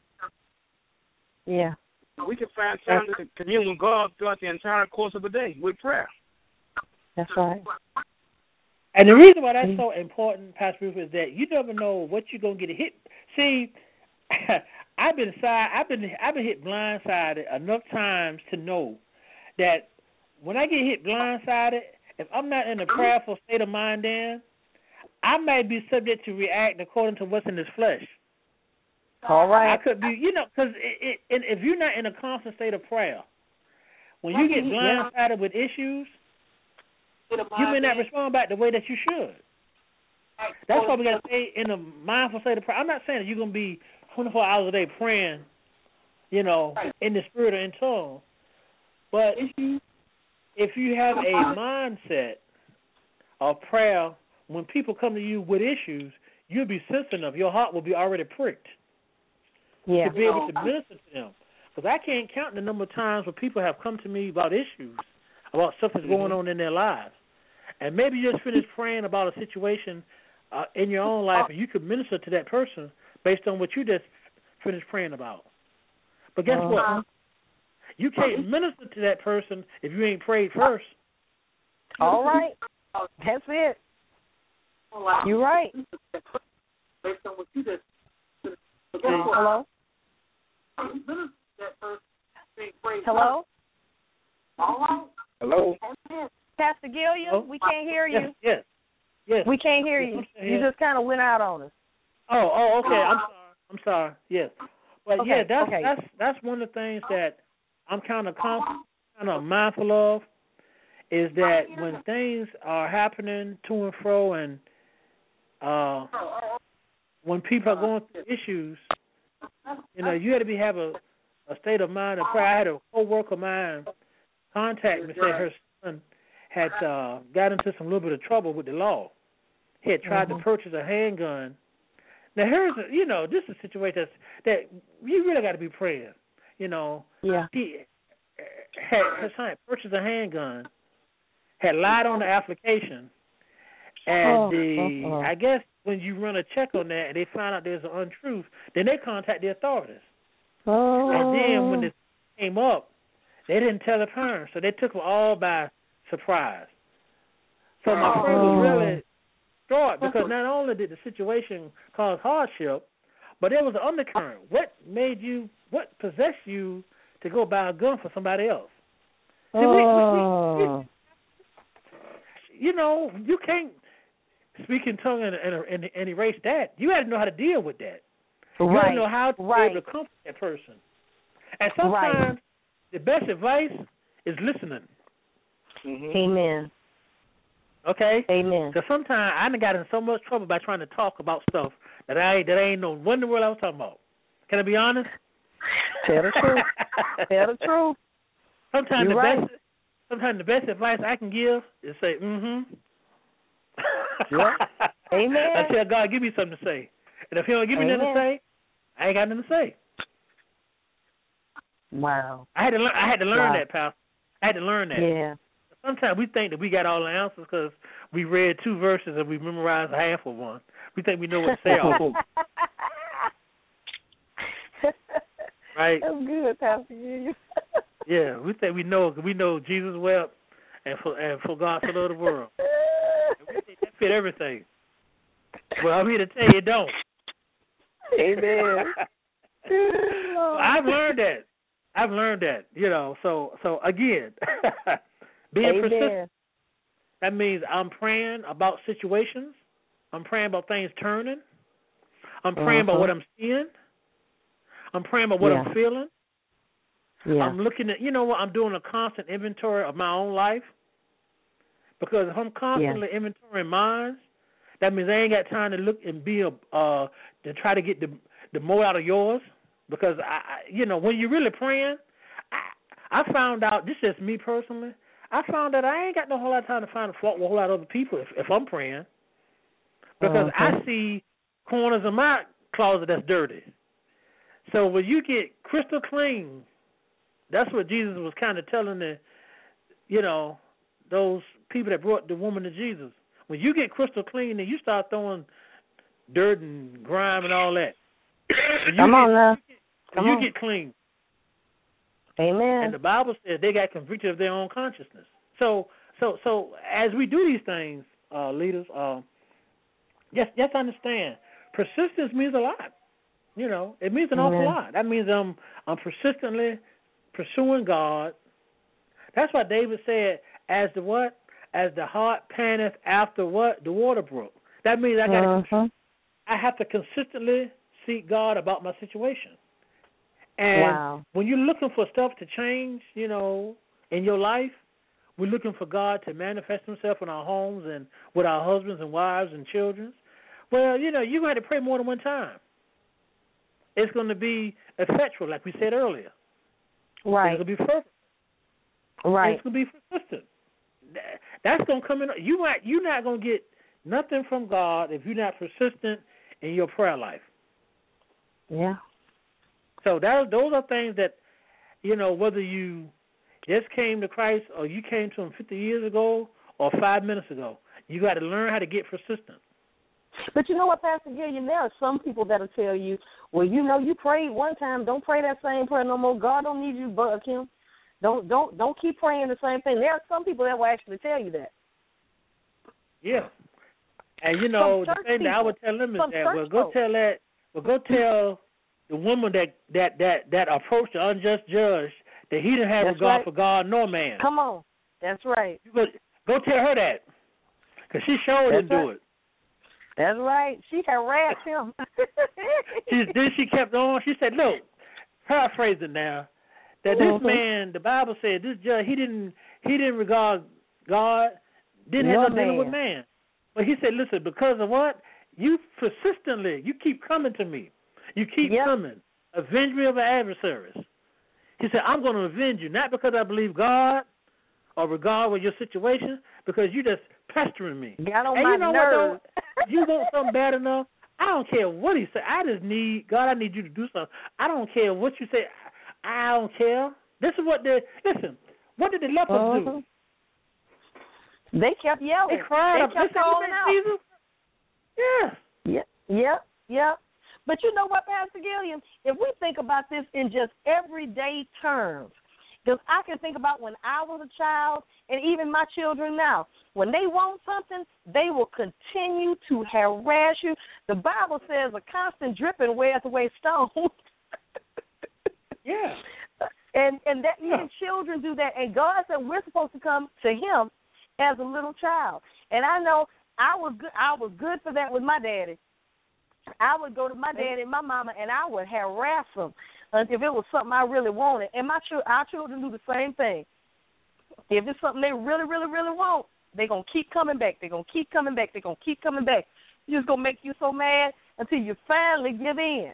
Yeah. We can find time to commune with God throughout the entire course of the day with prayer. That's right. And the reason why that's so important, Pastor Ruth, is that you never know what you're gonna get hit. See, I've been side, I've been I've been hit blindsided enough times to know that when I get hit blindsided, if I'm not in a prayerful state of mind, then I might be subject to react according to what's in this flesh. All right. I could be, you know, because it, it, if you're not in a constant state of prayer, when you get blindsided with issues, you may not respond back the way that you should. That's why we got to stay in a mindful state of prayer. I'm not saying that you're going to be twenty-four hours a day praying, you know, in the spirit or in tongue, but if you have a mindset of prayer, when people come to you with issues, you'll be sensitive enough. Your heart will be already pricked. Yeah. To be able to minister to them. Because I can't count the number of times where people have come to me about issues, about stuff that's going on in their lives. And maybe you just finished praying about a situation uh, in your own life, and you could minister to that person based on what you just finished praying about. But guess uh-huh. what? You can't minister to that person if you ain't prayed first. All right. That's it. You're right. Based on what you just Hello? Hello? Hello? Pastor Gilliam, oh, we can't hear you. Yes, yes. yes. We can't hear you. You just kind of went out on us. Oh, oh, okay. I'm sorry. I'm sorry. Yes. But okay, yeah, that's okay. that's that's one of the things that I'm kind of kind of mindful of is that when things are happening to and fro and uh, when people are going through issues, you know, you had to be have a, a state of mind of prayer. I had a co-worker of mine contact me and say her son had uh, got into some little bit of trouble with the law. He had tried mm-hmm. to purchase a handgun. Now, here's a, you know, this is a situation that's, that you really got to be praying. You know, yeah. he had his son purchased a handgun, had lied on the application, and oh, the oh, oh. I guess when you run a check on that and they find out there's an untruth, then they contact the authorities. Oh. And then when this came up, they didn't tell the parents, so they took them all by surprise. So my oh. friend was really distraught because not only did the situation cause hardship, but there was an undercurrent. What made you, what possessed you to go buy a gun for somebody else? See, oh. we, we, we, you know, you can't speak in tongue and, and, and erase that. You had to know how to deal with that. You right. had to know how to right. be able to comfort that person. And sometimes right. the best advice is listening. Mm-hmm. Amen. Okay? Amen. Because sometimes I done got in so much trouble by trying to talk about stuff that I that I ain't know what in the world I was talking about. Can I be honest? Tell the truth. Tell the truth. Sometimes You're the right. best sometimes the best advice I can give is say, mm-hmm. Yeah. Amen. I tell God, give me something to say. And if he don't give me Amen. nothing to say, I ain't got nothing to say. Wow. I had to learn. I had to learn wow. that, pal. I had to learn that. Yeah. Sometimes we think that we got all the answers because we read two verses and we memorized half of one. We think we know what to say all. Right? That's good, Pastor. Yeah, we think we know. We know Jesus wept, and for and for God so loved the world. And we think that fit everything. Well, I'm here to tell you, it don't. Amen. So I've learned that. I've learned that. You know. So so again, being Amen. persistent. That means I'm praying about situations. I'm praying about things turning. I'm praying uh-huh. about what I'm seeing. I'm praying about what yeah. I'm feeling. Yeah. I'm looking at, you know what, I'm doing a constant inventory of my own life. Because if I'm constantly yeah. inventorying mine, that means I ain't got time to look and be a, uh, to try to get the the more out of yours. Because, I, I you know, when you're really praying, I, I found out, this is me personally, I found that I ain't got no whole lot of time to find a fault with a whole lot of other people if, if I'm praying. Because uh-huh. I see corners in my closet that's dirty. So when you get crystal clean, that's what Jesus was kind of telling the, you know, those people that brought the woman to Jesus. When you get crystal clean, then you start throwing dirt and grime and all that. Come on get, now. Come you on. get clean. Amen. And the Bible says they got convicted of their own consciousness. So, so, so as we do these things, uh, leaders, uh, just, just understand, persistence means a lot. You know, it means an Amen. awful lot. That means I'm, I'm persistently pursuing God. That's why David said, "As the what? As the heart panteth after what? The water brook." That means I got to. Uh-huh. I have to consistently seek God about my situation. And wow. when you're looking for stuff to change, you know, in your life, we're looking for God to manifest Himself in our homes and with our husbands and wives and children. Well, you know, you're going to have to pray more than one time. It's going to be effectual, like we said earlier. Right. It's going to be perfect. Right. It's going to be persistent. That's going to come in. You might, you're not going to get nothing from God if you're not persistent in your prayer life. Yeah. So that, those are things that, you know, whether you just came to Christ or you came to Him fifty years ago or five minutes ago, you got to learn how to get persistent. But you know what, Pastor Gillian, there are some people that will tell you, well, you know, you prayed one time, don't pray that same prayer no more. God don't need you to bug Him. Don't don't don't keep praying the same thing. There are some people that will actually tell you that. Yeah. And you know, the thing that I would tell them is that well go tell that well go tell the woman that that that, that approached the unjust judge that he didn't have That's regard right. for God nor man. Come on. That's right. You go, go tell her that. Because she sure That's didn't right. do it. That's right. She harassed him. she, then she kept on. She said, look, paraphrasing now, that mm-hmm. this man, the Bible said, this judge, he didn't he didn't regard God, didn't no have nothing to do man. with man. But he said, listen, because of what? You persistently, you keep coming to me. You keep yep. coming. Avenge me of our adversaries. He said, I'm going to avenge you, not because I believe God or regard with your situation, because you just pestering me. Got on and my you know nerves. what, though? You want something bad enough, I don't care what he said. I just need, God, I need you to do something. I don't care what you say. I don't care. This is what they, listen, what did the lepers uh-huh. do? They kept yelling. They cried. They kept they calling out. Jesus? Yeah. Yep, yep, yep. But you know what, Pastor Gilliam? If we think about this in just everyday terms, because I can think about when I was a child and even my children now. When they want something, they will continue to harass you. The Bible says a constant dripping wears away stones. yeah. And and that yeah. even children do that. And God said we're supposed to come to Him as a little child. And I know I was good. I was good for that with my daddy. I would go to my daddy and my mama, and I would harass them if it was something I really wanted. And my our children do the same thing. If it's something they really, really, really want, they're going to keep coming back. They're going to keep coming back. They're going to keep coming back. It's just going to make you so mad until you finally give in.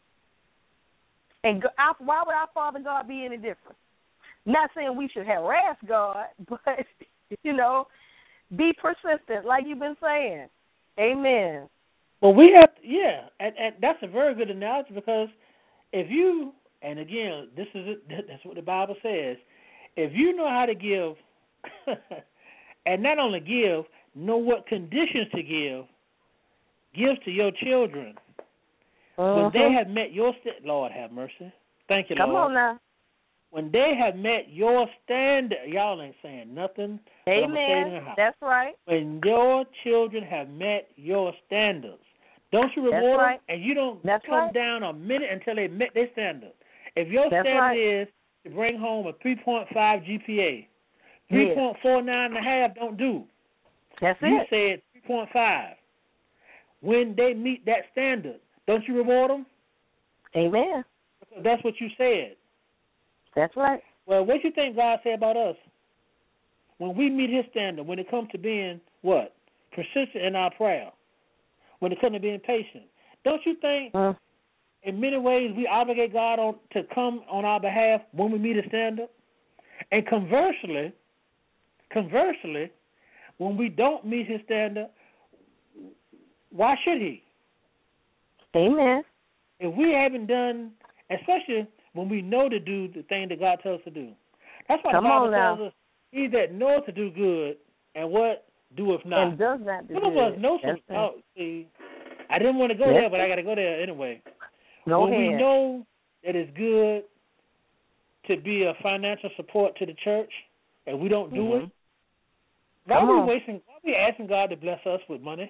And why would our Father God be any different? Not saying we should harass God, but, you know, be persistent like you've been saying. Amen. Well, we have, to, yeah, and, and that's a very good analogy because if you, and again, this is it, that's what the Bible says, if you know how to give, and not only give, know what conditions to give, give to your children. Uh-huh. When they have met your, st- Lord have mercy. Thank you, Come Lord. on now. When they have met your standard, y'all ain't saying nothing. Amen. That's right. When your children have met your standards, don't you reward right. them, and you don't That's come right. down a minute until they met their standard. If your That's standard right. is to bring home a three point five G P A, three point four nine and a half don't do. That's you it. You said three point five. When they meet that standard, don't you reward them? Amen. Because that's what you said. That's right. Well, what do you think God said about us? When we meet His standard, when it comes to being what? Persistent in our prayer. When it comes to being patient. Don't you think uh, in many ways, we obligate God on to come on our behalf when we meet a standard. And conversely, conversely, when we don't meet His standard, why should He? Amen. If we haven't done, especially when we know to do the thing that God tells us to do. That's why Come the Bible on now. tells us, He that knoweth to do good and what doeth not. And does not do Some good. of us know some. That's right. Oh, see, I didn't want to go Yes. there, but I got to go there anyway. Go when ahead. we know that it's good to be a financial support to the church, and we don't do Mhm. it, why Come are we on. wasting? Why are we asking God to bless us with money?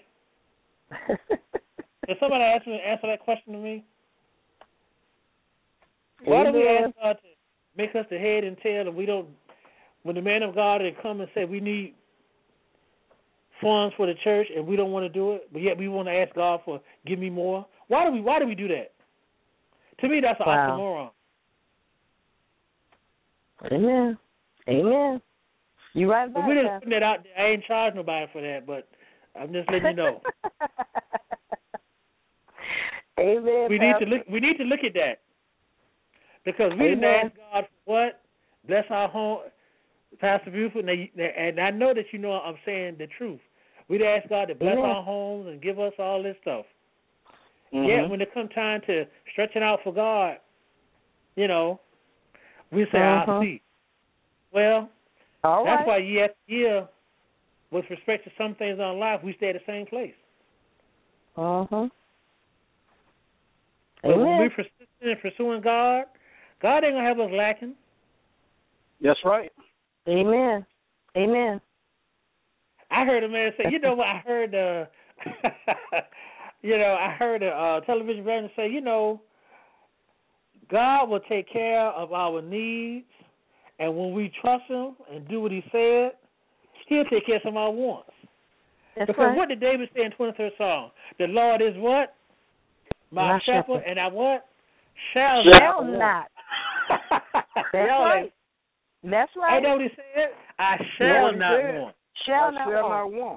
Did somebody ask me answer that question to me? Why do we Amen. ask God to make us the head and tail, and we don't? When the man of God had come and said we need funds for the church, and we don't want to do it, but yet we want to ask God for give me more. Why do we? Why do we do that? To me, that's an Wow. oxymoron. Amen. Amen. You right about But we that. just putting that out there. I ain't charging nobody for that, but I'm just letting you know. Amen. we need Pastor. to look. We need to look at that because we didn't Amen. ask God for what. Bless our home, Pastor Buford, and, and I know that you know I'm saying the truth. We didn't ask God to bless Amen. our homes and give us all this stuff. Mm-hmm. Yet when it comes time to stretching out for God, you know, we say, Uh-huh. I'll see. Well, All that's right. why year after year, with respect to some things in our life, we stay at the same place. Uh-huh. But when Amen. we're persistent in pursuing God, God ain't going to have us lacking. That's right. Amen. Amen. I heard a man say, you know what, I heard, uh, you know, I heard a uh, television presenter say, you know, God will take care of our needs, and when we trust Him and do what He said, He'll take care of some of our wants. That's Because right. what did David say in twenty-third Psalm? The Lord is what? My, My shepherd, shepherd. and I what? Shall, Shall not. not. want. That's Y'all right. ain't- That's right. Ain't that what He said? I shall Yeah, he not said. want. Shall I not shall want. not want.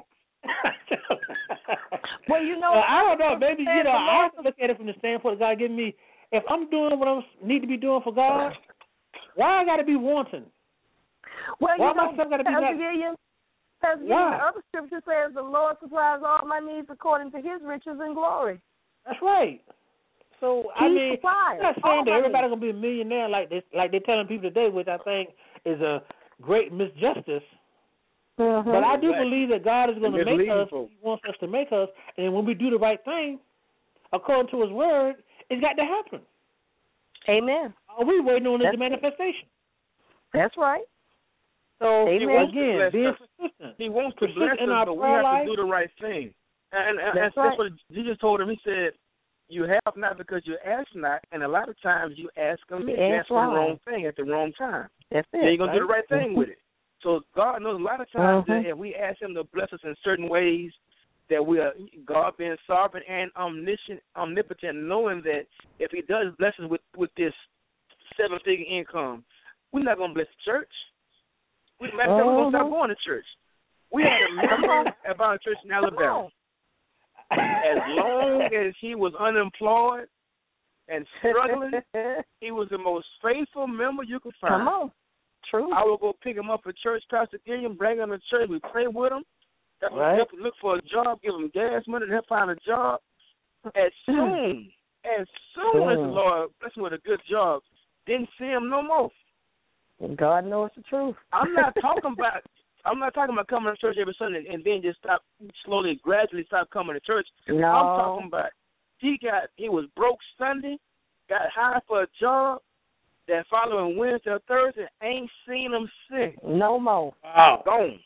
Well, you know, Well, I don't know. Maybe, you know, the I Lord- have to look at it from the standpoint of God giving me, if I'm doing what I need to be doing for God, why I got to be wanting? Well, Why you know, myself gotta be Pastor that- Gilliam, Pastor Gilliam, Why? the other scripture says the Lord supplies all my needs according to His riches and glory. That's right. So, I He mean, supplies I'm not all saying that my everybody's needs. going to be a millionaire like they, like they're telling people today, which I think is a great misjustice. Mm-hmm. But I do Exactly. believe that God is going to And make misleading us folks. what He wants us to make us, and when we do the right thing, according to His Word, it's got to happen. Amen. All we waiting on is That's the manifestation. That's right. So, Amen. He wants to again, bless being us. persistent. He wants to Persistent bless in us, our but we prayer have life. to do the right thing. And, and, and That's that's right. what Jesus told him. He said, you have not because you ask not, and a lot of times you ask him You you ask ask for the wrong. wrong thing at the wrong time. That's it. Then you're going to do the right right? thing with it. So God knows a lot of times Mhm. that if we ask him to bless us in certain ways, that we are, God being sovereign and omniscient, omnipotent, knowing that if he does bless us with, with this seven-figure income, we're not going to bless the church. We, matter of fact, we're going to stop Mhm. going to church. We had a member at our church in Alabama. As long as he was unemployed and struggling, he was the most faithful member you could find. Come on. True. I would go pick him up at church, Pastor Gilliam, bring him to church, we pray with him, help him, Right. help him look for a job, give him gas money, and help find a job. As soon, as soon as the Lord blessed him with a good job, didn't see him no more. And God knows the truth. I'm not talking about I'm not talking about coming to church every Sunday and then just stop slowly, gradually stop coming to church. No. I'm talking about he got he was broke Sunday, got hired for a job. That following Wednesday or Thursday, ain't seen him since. No more. Wow. Gone.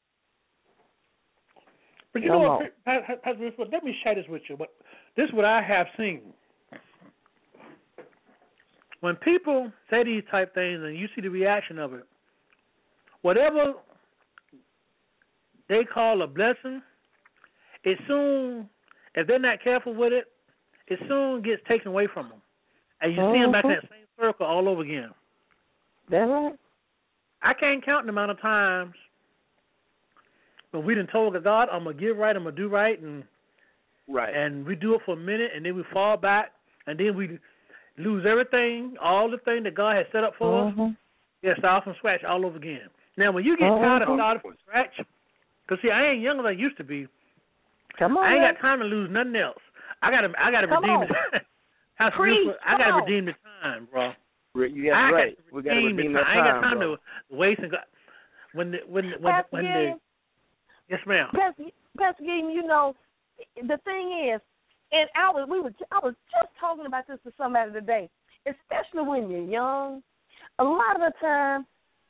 But you No know more. what, Pa- Pa- Pastor Russell, let me share this with you. But this is what I have seen. When people say these type things and you see the reaction of it, whatever they call a blessing, it soon, if they're not careful with it, it soon gets taken away from them. And you see them back in that same circle all over again. That's right. I can't count the amount of times when we done told God, I'm going to give right, I'm going to do right, and Right. and we do it for a minute, and then we fall back, and then we lose everything, all the thing that God has set up for Mm-hmm. us. Yeah, start from scratch all over again. Now, when you get Mm-hmm. tired of starting from scratch, because see, I ain't young as I used to be. Come on, I ain't man. got time to lose nothing else. I gotta, I gotta Come redeem on. the time. House Preach. Beautiful, I gotta Come on. redeem the time, bro. Yeah, I right. got to We got to redeem redeem the that time. I ain't got time, time bro. to waste and go. When the, when the, when Pastor when Gilliam, the yes, ma'am. Pastor, Pastor Gilliam, you know, the thing is, and I was we were I was just talking about this to somebody today, especially when you're young. A lot of the time,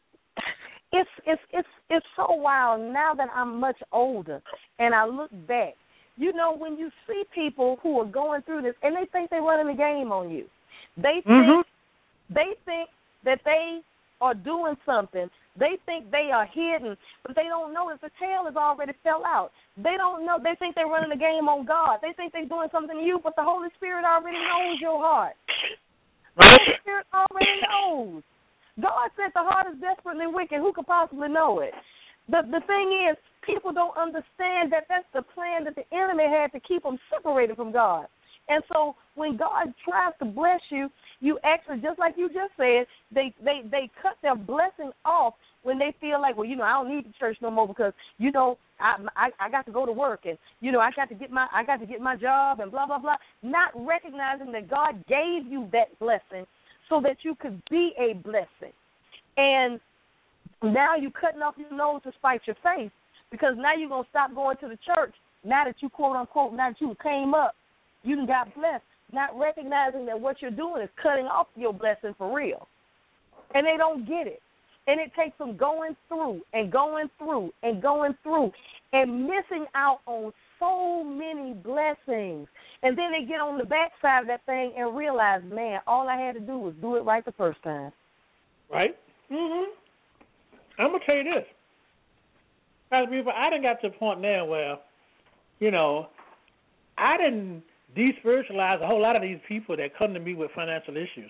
it's it's it's it's so wild now that I'm much older and I look back. You know, when you see people who are going through this and they think they're running the game on you, they think Mm-hmm. they think that they are doing something. They think they are hidden, but they don't know that the tail has already fell out. They don't know. They think they're running the game on God. They think they're doing something to you, but the Holy Spirit already knows your heart. The Holy Spirit already knows. God said the heart is desperately wicked. Who could possibly know it? The the thing is, people don't understand that that's the plan that the enemy had to keep them separated from God. And so when God tries to bless you, you actually, just like you just said, they, they, they cut their blessing off when they feel like, well, you know, I don't need the church no more because, you know, I, I I got to go to work and, you know, I got to get my I got to get my job and blah, blah, blah, not recognizing that God gave you that blessing so that you could be a blessing. And now you're cutting off your nose to spite your face because now you're going to stop going to the church now that you, quote, unquote, now that you came up. You done got blessed, not recognizing that what you're doing is cutting off your blessing for real. And they don't get it. And it takes them going through and going through and going through and missing out on so many blessings. And then they get on the backside of that thing and realize, man, all I had to do was do it right the first time. Right? Mm-hmm. I'm going to tell you this. Pastor Beautiful, I done got to the point now where, you know, I didn't despiritualize a whole lot of these people that come to me with financial issues.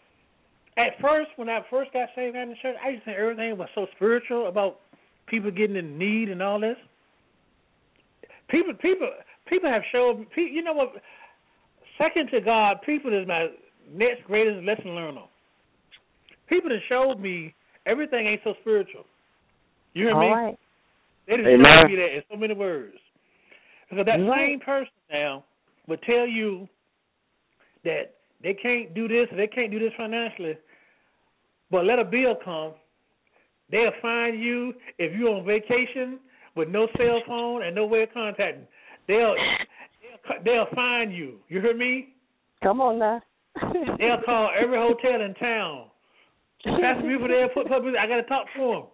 At first, when I first got saved in the church, I used to think everything was so spiritual about people getting in need and all this. People, people, people have showed me. You know what? Second to God, people is my next greatest lesson learner. People have showed me everything ain't so spiritual. You hear all me? Right. They just Amen. showed me that in so many words. Because that Right. same person now would tell you that they can't do this or they can't do this financially, but let a bill come, they'll find you if you're on vacation with no cell phone and no way of contacting. They'll they'll, they'll find you. You hear me? Come on now. They'll call every hotel in town. Pastor Beautiful, they'll put public. I got to talk to them.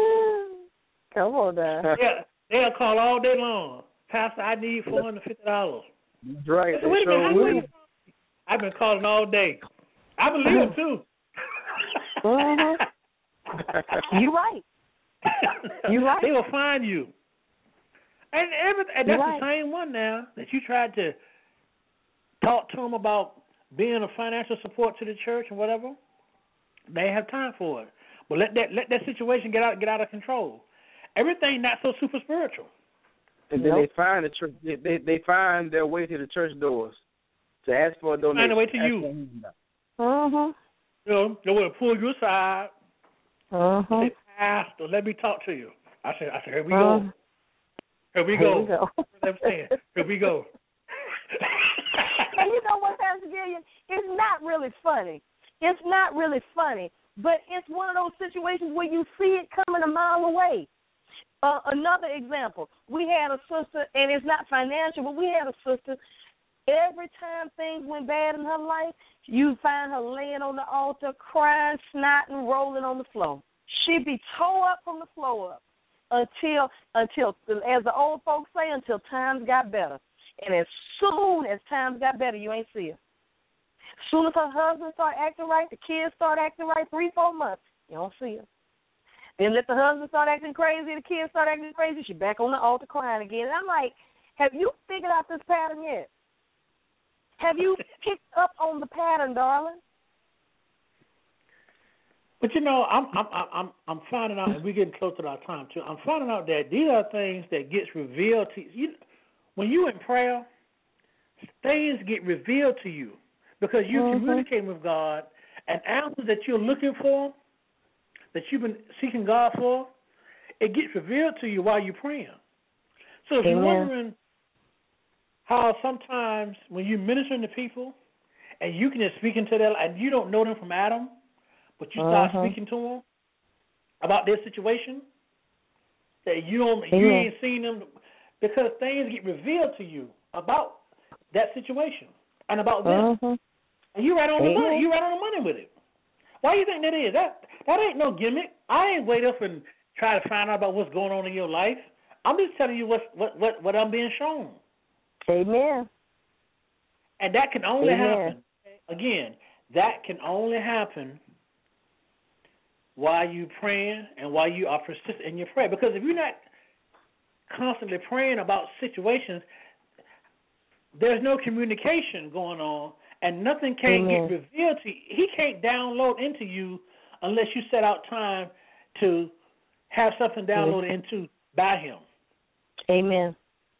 Come on now. Yeah, they'll call all day long. Pastor, I need four hundred fifty dollars. That's right. So wait a minute, how Sure you- I've been calling all day. I believe it too. Mm-hmm. You right. You right. They will find you. And every, and that's right. the same one now that you tried to talk to them about being a financial support to the church and whatever. They have time for it. But let that let that situation get out get out of control. Everything not so super spiritual. And then Nope. they find the church. They, they they find their way to the church doors to ask for a donation. Find their way to Ask you. for- Mm-hmm. You know, they want to pull you aside. Mm-hmm. Say, Pastor, let me talk to you. I said, I said, here we Uh-huh. go. Here we Here go. we go. I'm saying, here we go. And you know what, Pastor Gilliam? It's not really funny. It's not really funny, but it's one of those situations where you see it coming a mile away. Uh, another example, we had a sister, and it's not financial, but we had a sister. Every time things went bad in her life, you find her laying on the altar, crying, snotting, rolling on the floor. She'd be tore up from the floor up until, until, as the old folks say, until times got better. And as soon as times got better, you ain't see her. As soon as her husband start acting right, the kids start acting right, three, four months, you don't see her. Then let the husband start acting crazy, the kids start acting crazy, she's back on the altar crying again. And I'm like, have you figured out this pattern yet? Have you picked up on the pattern, darling? But you know, I'm I'm I'm I'm finding out, and we're getting close to our time too. I'm finding out that these are things that gets revealed to you. When you in prayer, things get revealed to you because you're mm-hmm. communicating with God, and answers that you're looking for, that you've been seeking God for, it gets revealed to you while you're praying. So if Amen. you're wondering how sometimes when you're ministering to people and you can just speak into them and you don't know them from Adam, but you start uh-huh. speaking to them about their situation, that you don't, Amen. you ain't seen them, because things get revealed to you about that situation and about them, uh-huh. and you right on Amen. the money. You right on the money with it. Why do you think that is? That that ain't no gimmick. I ain't wait up and try to find out about what's going on in your life. I'm just telling you what what what, what I'm being shown. Amen. And that can only Amen. happen. Again, that can only happen while you praying and while you are persistent in your prayer. Because if you're not constantly praying about situations, there's no communication going on, and nothing can't Amen. get revealed to you. He can't download into you unless you set out time to have something downloaded Amen. into by him. Amen.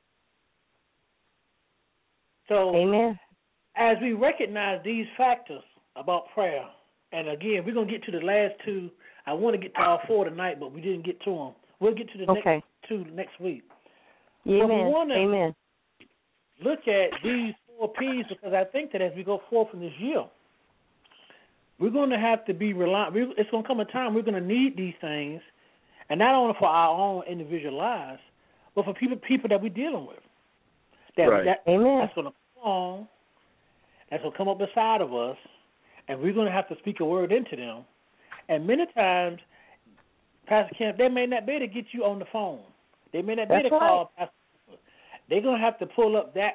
So, Amen. as we recognize these factors about prayer, and again, we're going to get to the last two. I want to get to all four tonight, but we didn't get to them. We'll get to the Okay. next two next week. Amen. But we want to Amen. look at these four P's, because I think that as we go forth in this year, we're going to have to be reliant. It's going to come a time we're going to need these things, and not only for our own individual lives, but for people people that we're dealing with. That, right. that, Amen. That's going to come on, that's going to come up beside of us, and we're going to have to speak a word into them. And many times, Pastor Kemp, they may not be able to get you on the phone. They may not be That's able to call right. Pastor Kemp. They're going to have to pull up that,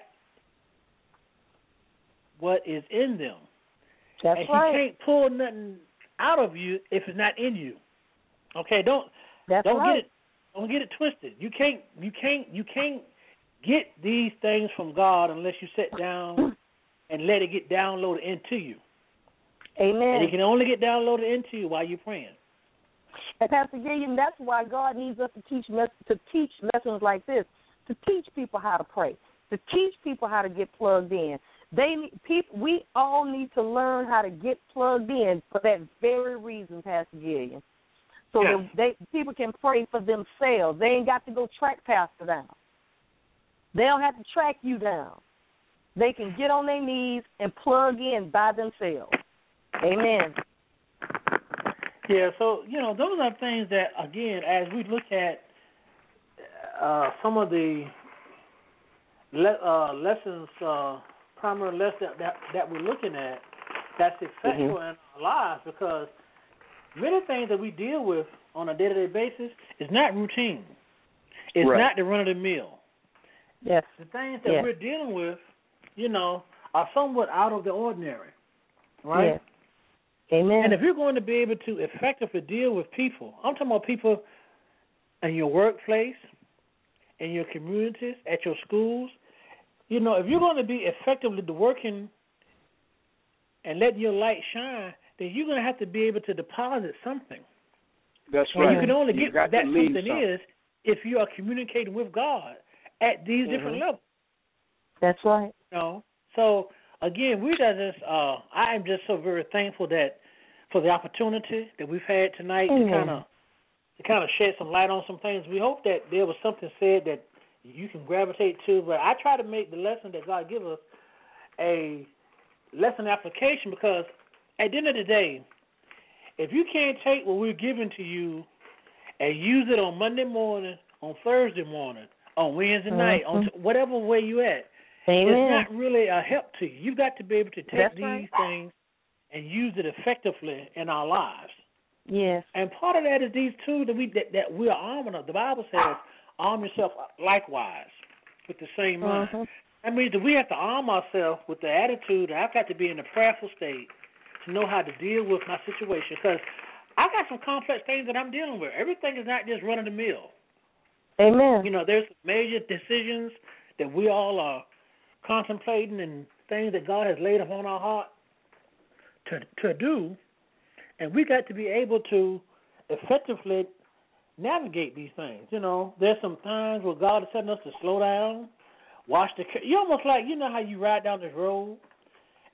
what is in them. That's and right. he can't pull nothing out of you if it's not in you. Okay, don't That's don't right. get it don't get it twisted. You can't you can't you can't get these things from God unless you sit down and let it get downloaded into you. Amen. And it can only get downloaded into you while you're praying. And Pastor Gilliam, that's why God needs us to teach to teach lessons like this, to teach people how to pray, to teach people how to get plugged in. They people, we all need to learn how to get plugged in for that very reason, Pastor Gilliam. So yes. that they people can pray for themselves. They ain't got to go track Pastor down. They don't have to track you down. They can get on their knees and plug in by themselves. Amen. Yeah, so, you know, those are things that, again, as we look at uh, some of the le- uh, lessons, uh, primary lessons that, that we're looking at, that's effectual mm-hmm. in our lives, because many things that we deal with on a day-to-day basis is not routine. It's right. not the run-of-the-mill. Yes. The things that yes. we're dealing with, you know, are somewhat out of the ordinary, right? Yes. Amen. And if you're going to be able to effectively deal with people, I'm talking about people in your workplace, in your communities, at your schools, you know, if you're going to be effectively working and letting your light shine, then you're going to have to be able to deposit something. That's and right. you can only you get that something, something is if you are communicating with God at these mm-hmm. different levels. That's right. You know? So, again, we just, uh, I am just so very thankful that for the opportunity that we've had tonight mm-hmm. to kind of to kind of shed some light on some things. We hope that there was something said that you can gravitate to, but I try to make the lesson that God gives us a lesson application, because at the end of the day, if you can't take what we're giving to you and use it on Monday morning, on Thursday morning, on Wednesday mm-hmm. night, on t- whatever way you at, Amen. it's not really a help to you. You've got to be able to take That's these right. things and use it effectively in our lives. Yes. And part of that is these tools that we that, that we are arming up. The Bible says, arm yourself likewise with the same mind. Mm-hmm. That means that we have to arm ourselves with the attitude that I've got to be in a prayerful state to know how to deal with my situation. Because I got some complex things that I'm dealing with. Everything is not just run of the mill. Amen. You know, there's major decisions that we all are contemplating and things that God has laid upon our heart to to do, and we got to be able to effectively navigate these things. You know, there's some times where God is telling us to slow down, watch the. You almost like, you know how you ride down this road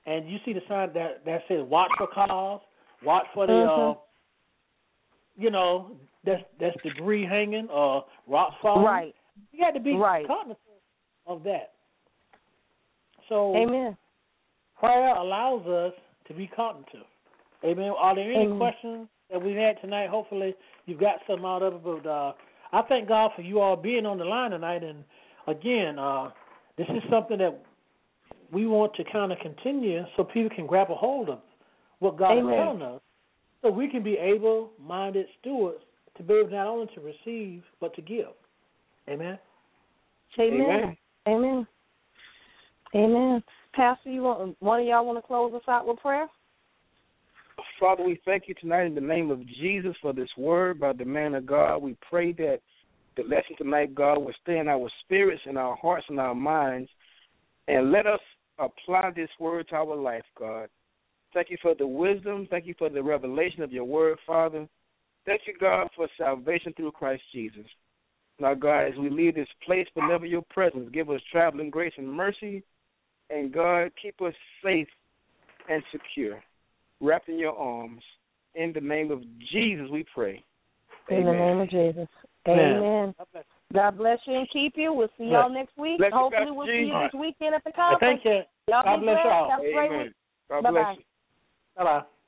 and you see the sign that that says "Watch for cars," watch for the, Mhm. uh, you know, that's that's debris hanging or rocks falling. Right. You got to be Right. cognizant of that. So, Amen. prayer allows us to be cognitive. Amen. Are there any Amen. questions that we've had tonight? Hopefully, you've got some out of it. But uh, I thank God for you all being on the line tonight. And again, uh, this is something that we want to kind of continue so people can grab a hold of what God Amen. is telling us, so we can be able-minded stewards to be able not only to receive but to give. Amen. Amen. Amen. Amen. Amen. Pastor, you want one of y'all want to close us out with prayer? Father, we thank you tonight in the name of Jesus for this word by the man of God. We pray that the lesson tonight, God, will stay in our spirits and our hearts and our minds, and let us apply this word to our life, God. Thank you for the wisdom. Thank you for the revelation of your word, Father. Thank you, God, for salvation through Christ Jesus. Now, God, as we leave this place, but never your presence, give us traveling grace and mercy, and, God, keep us safe and secure, wrapped in your arms. In the name of Jesus, we pray. In Amen. the name of Jesus. Amen. Amen. God bless you and keep you. We'll see y'all next week. Bless you, Hopefully Pastor we'll G. see you this weekend at the Uh, conference. Thank you. Y'all God be bless blessed. y'all. Have a great Amen. week. God Bye-bye. bless you. Bye-bye.